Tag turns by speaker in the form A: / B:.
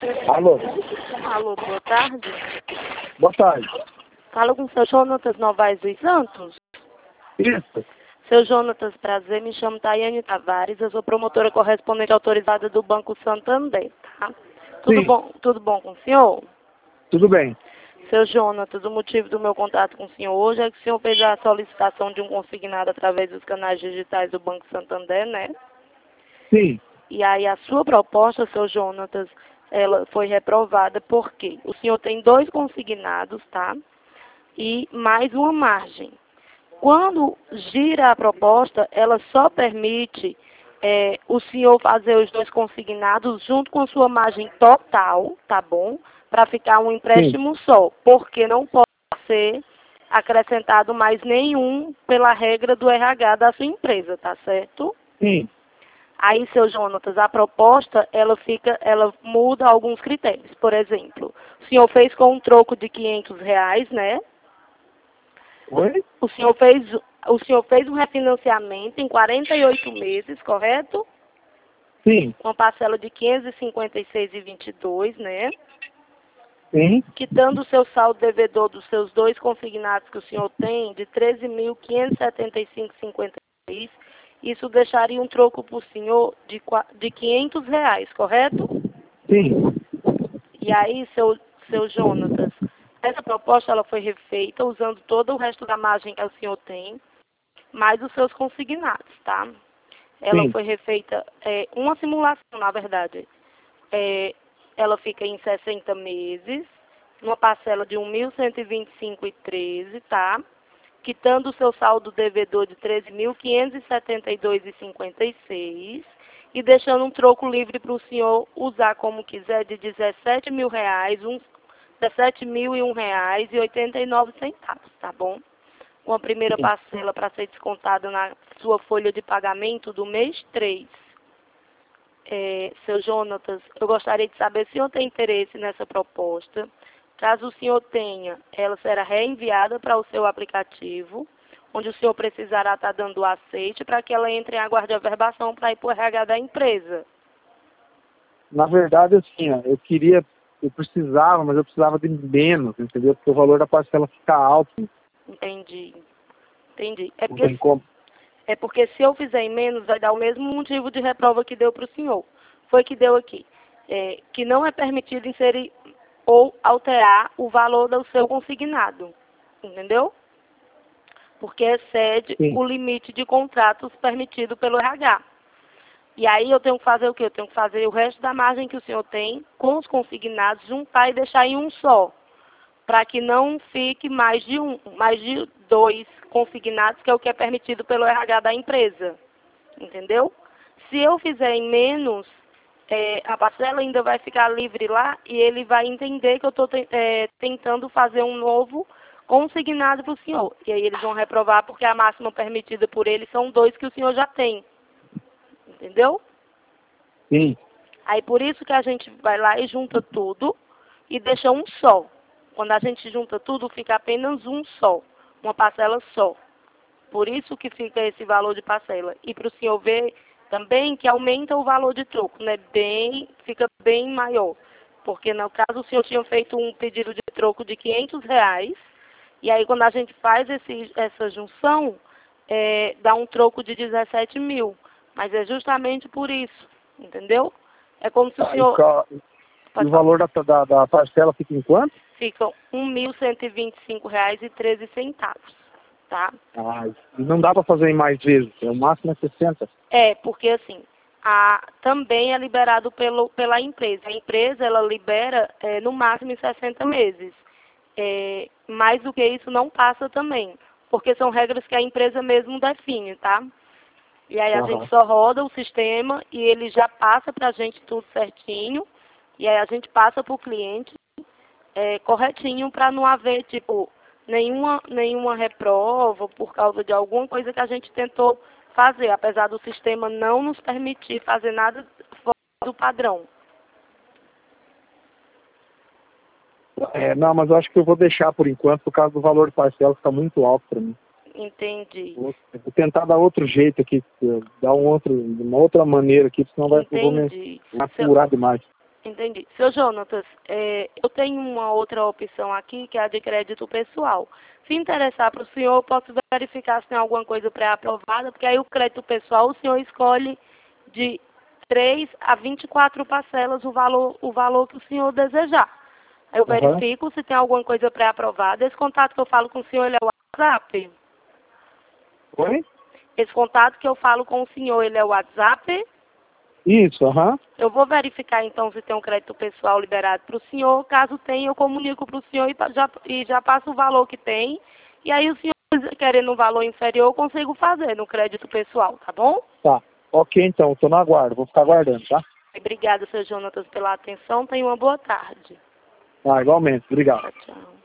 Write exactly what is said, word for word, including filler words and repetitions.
A: Alô?
B: Alô, boa tarde.
A: Boa tarde.
B: Falo com o seu Jonatas Novaes dos Santos.
A: Isso.
B: Seu Jonatas, prazer, me chamo Tayane Tavares, eu sou promotora correspondente autorizada do Banco Santander, tá? Tudo
A: Sim.
B: bom, tudo bom com o senhor?
A: Tudo bem.
B: Seu Jonatas, o motivo do meu contato com o senhor hoje é que o senhor fez a solicitação de um consignado através dos canais digitais do Banco Santander, né?
A: Sim.
B: E aí a sua proposta, seu Jonatas, ela foi reprovada porque o senhor tem dois consignados, tá? E mais uma margem. Quando gira a proposta, ela só permite é, o senhor fazer os dois consignados junto com sua margem total, tá bom? Para ficar um empréstimo
A: Sim.
B: só, porque não pode ser acrescentado mais nenhum pela regra do R H da sua empresa, tá certo?
A: Sim.
B: Aí, seu Jonatas, a proposta, ela fica, ela muda alguns critérios. Por exemplo, o senhor fez com um troco de quinhentos reais, né?
A: Oi?
B: O senhor fez, o senhor fez um refinanciamento em quarenta e oito meses, correto?
A: Sim.
B: Uma parcela de quinhentos e cinquenta e seis reais e vinte e dois centavos, né?
A: Sim.
B: Quitando o seu saldo devedor dos seus dois consignados que o senhor tem, de treze mil quinhentos e setenta e cinco reais e cinquenta e seis centavos, isso deixaria um troco para o senhor de, qua- de quinhentos reais, correto?
A: Sim.
B: E aí, seu, seu Jonatas, essa proposta ela foi refeita usando todo o resto da margem que o senhor tem, mais os seus consignados, tá? Ela
A: Sim.
B: foi refeita, é, uma simulação, na verdade. É, ela fica em sessenta meses, numa parcela de mil cento e vinte e cinco reais e treze centavos, tá? Quitando o seu saldo devedor de treze mil quinhentos e setenta e dois reais e cinquenta e seis centavos e deixando um troco livre para o senhor usar como quiser de dezessete mil reais, um, dezessete mil e um reais e oitenta e nove centavos, tá bom? Uma primeira
A: Sim.
B: parcela para ser descontada na sua folha de pagamento do mês três. É, seu Jonatas, eu gostaria de saber se o senhor tem interesse nessa proposta. Caso o senhor tenha, ela será reenviada para o seu aplicativo, onde o senhor precisará estar dando o aceite para que ela entre em aguarde averbação para ir para o R H da empresa.
A: Na verdade, assim, ó, eu queria, eu precisava, mas eu precisava de menos, entendeu? Porque o valor da parcela fica alto.
B: Entendi. Entendi. É
A: Não
B: porque,
A: tem como.
B: é porque se eu fizer em menos, vai dar o mesmo motivo de reprova que deu para o senhor. Foi que deu aqui. É, que não é permitido inserir ou alterar o valor do seu consignado. Entendeu? Porque excede
A: Sim.
B: o limite de contratos permitido pelo R H. E aí eu tenho que fazer o quê? Eu tenho que fazer o resto da margem que o senhor tem com os consignados, juntar e deixar em um só, para que não fique mais de um, mais de dois consignados, que é o que é permitido pelo R H da empresa. Entendeu? Se eu fizer em menos, é, a parcela ainda vai ficar livre lá e ele vai entender que eu estou é, tentando fazer um novo consignado para o senhor. E aí eles vão reprovar porque a máxima permitida por eles são dois que o senhor já tem. Entendeu?
A: Sim.
B: Aí por isso que a gente vai lá e junta tudo e deixa um só. Quando a gente junta tudo, fica apenas um só, uma parcela só. Por isso que fica esse valor de parcela. E para o senhor ver também que aumenta o valor de troco, né? Bem, fica bem maior. Porque no caso o senhor tinha feito um pedido de troco de quinhentos reais, e aí quando a gente faz esse, essa junção, é, dá um troco de dezessete mil. Mas é justamente por isso, entendeu? É como se o
A: Tá, e,
B: senhor...
A: ca- e
B: Pode
A: o
B: falar.
A: valor da, da, da parcela fica em quanto?
B: Ficam mil cento e vinte e cinco reais e treze centavos, tá?
A: Ah, e não dá para fazer em mais vezes. É o máximo é sessenta.
B: É, porque assim, a, também é liberado pelo, pela empresa. A empresa, ela libera é, no máximo em sessenta meses. É, mais do que isso não passa também, porque são regras que a empresa mesmo define, tá? E aí a gente
A: Aham.
B: só roda o sistema e ele já passa para a gente tudo certinho, e aí a gente passa para o cliente é, corretinho para não haver, tipo, nenhuma, nenhuma reprova por causa de alguma coisa que a gente tentou fazer, apesar do sistema não nos permitir fazer nada fora do padrão.
A: É, não, mas eu acho que eu vou deixar por enquanto, por causa do valor de parcela ficar muito alto para mim.
B: Entendi.
A: Vou vou tentar dar outro jeito aqui, dar um outro, uma outra maneira aqui, senão vai, eu vou me
B: Entendi.
A: vai
B: Seu,
A: apurar demais.
B: Entendi. Seu Jonatas, é, eu tenho uma outra opção aqui, que é a de crédito pessoal. Se interessar para o senhor, eu posso verificar se tem alguma coisa pré-aprovada, porque aí o crédito pessoal o senhor escolhe de três a vinte e quatro parcelas o valor, o valor que o senhor desejar. Aí eu
A: Uhum.
B: verifico se tem alguma coisa pré-aprovada. Esse contato que eu falo com o senhor, ele é o WhatsApp?
A: Oi?
B: Esse contato que eu falo com o senhor, ele é o WhatsApp?
A: Isso, aham.
B: Eu vou verificar então se tem um crédito pessoal liberado para o senhor. Caso tenha, eu comunico para o senhor e pa- já, e já passo o valor que tem. E aí o senhor, querendo um valor inferior, eu consigo fazer no crédito pessoal, tá bom?
A: Tá. Ok, então, tô no aguardo. Vou ficar aguardando, tá?
B: Obrigada, seu Jonatas, pela atenção. Tenha uma boa tarde.
A: Ah, igualmente. Obrigado.
B: Tchau, tchau.